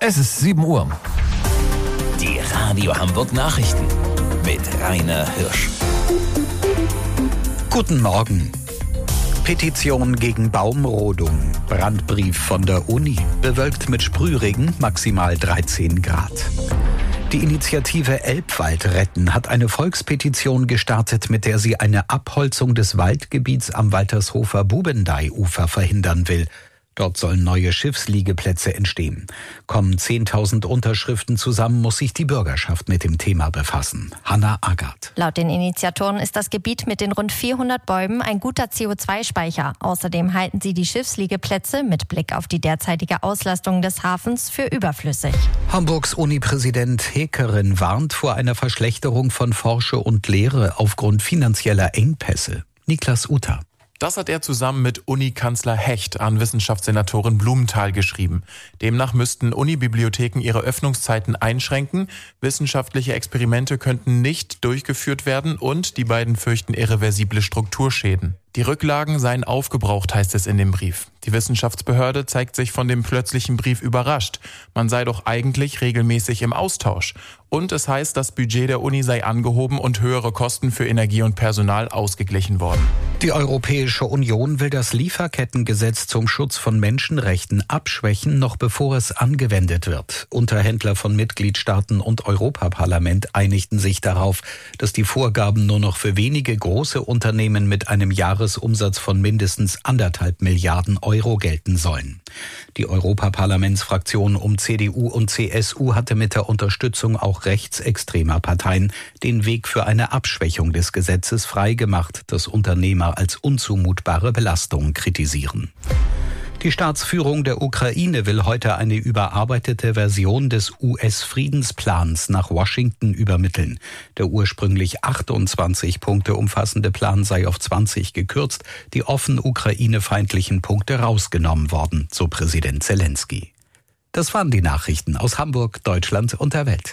Es ist 7 Uhr. Die Radio Hamburg Nachrichten mit Rainer Hirsch. Guten Morgen. Petition gegen Baumrodung. Brandbrief von der Uni. Bewölkt mit Sprühregen, maximal 13 Grad. Die Initiative Elbwald retten hat eine Volkspetition gestartet, mit der sie eine Abholzung des Waldgebiets am Waltershofer Bubendei-Ufer verhindern will. Dort sollen neue Schiffsliegeplätze entstehen. Kommen 10.000 Unterschriften zusammen, muss sich die Bürgerschaft mit dem Thema befassen. Hanna Agard. Laut den Initiatoren ist das Gebiet mit den rund 400 Bäumen ein guter CO2-Speicher. Außerdem halten sie die Schiffsliegeplätze mit Blick auf die derzeitige Auslastung des Hafens für überflüssig. Hamburgs Uni-Präsident Heekerin warnt vor einer Verschlechterung von Forsche und Lehre aufgrund finanzieller Engpässe. Niklas Uta. Das hat er zusammen mit Unikanzler Hecht an Wissenschaftssenatorin Blumenthal geschrieben. Demnach müssten Unibibliotheken ihre Öffnungszeiten einschränken, wissenschaftliche Experimente könnten nicht durchgeführt werden und die beiden fürchten irreversible Strukturschäden. Die Rücklagen seien aufgebraucht, heißt es in dem Brief. Die Wissenschaftsbehörde zeigt sich von dem plötzlichen Brief überrascht. Man sei doch eigentlich regelmäßig im Austausch. Und es heißt, das Budget der Uni sei angehoben und höhere Kosten für Energie und Personal ausgeglichen worden. Die Europäische Union will das Lieferkettengesetz zum Schutz von Menschenrechten abschwächen, noch bevor es angewendet wird. Unterhändler von Mitgliedstaaten und Europaparlament einigten sich darauf, dass die Vorgaben nur noch für wenige große Unternehmen mit einem Jahresumsatz von mindestens 1,5 Milliarden Euro gelten sollen. Die Europaparlamentsfraktion um CDU und CSU hatte mit der Unterstützung auch rechtsextremer Parteien den Weg für eine Abschwächung des Gesetzes freigemacht, das Unternehmer als unzumutbare Belastung kritisieren. Die Staatsführung der Ukraine will heute eine überarbeitete Version des US-Friedensplans nach Washington übermitteln. Der ursprünglich 28 Punkte umfassende Plan sei auf 20 gekürzt, die offen ukrainefeindlichen Punkte rausgenommen worden, so Präsident Zelensky. Das waren die Nachrichten aus Hamburg, Deutschland und der Welt.